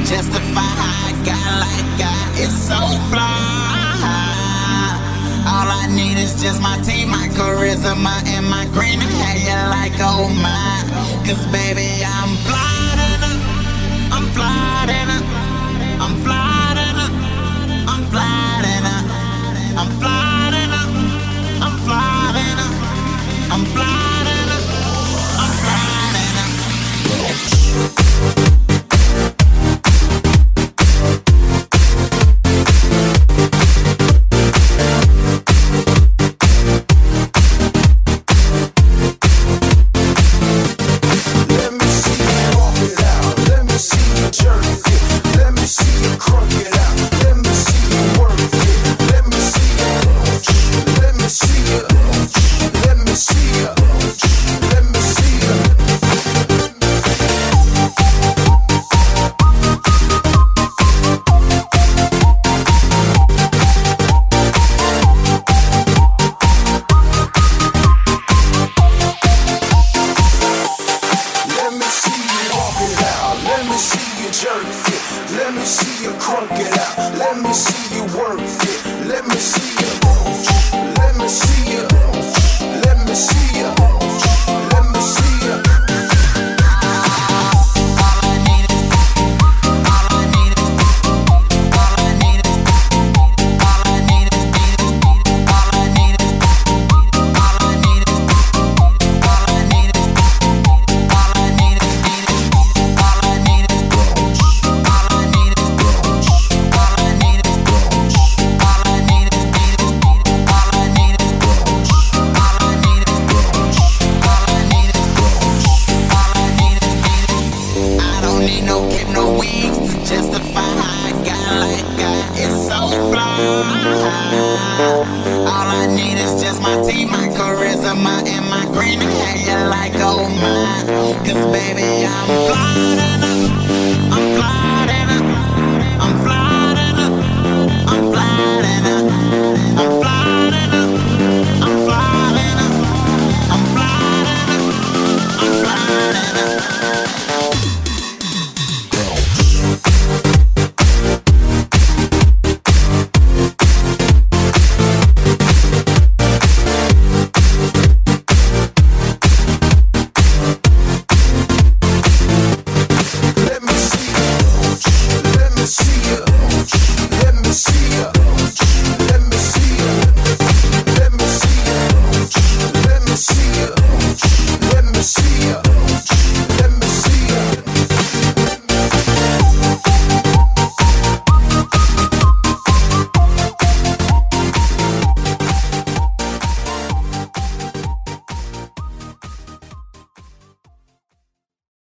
justify how I got like I. It's so fly. All I need is just my team, my charisma, and my green hair. You like, oh my. Cause baby, I'm flying up. I'm flying up. I'm flying up. I'm flying up. I'm flying up. I'm flying up. I'm flying up. I'm flying up. Let me see you crunk it out. Let me see you work it. Let me see you. Let me see you. Let me see you. Let me see you. All I need is just my team, my charisma, and my green hair. You like, oh my. Cause baby, I'm flying up. I'm flying up. I'm flying up. I'm flying up.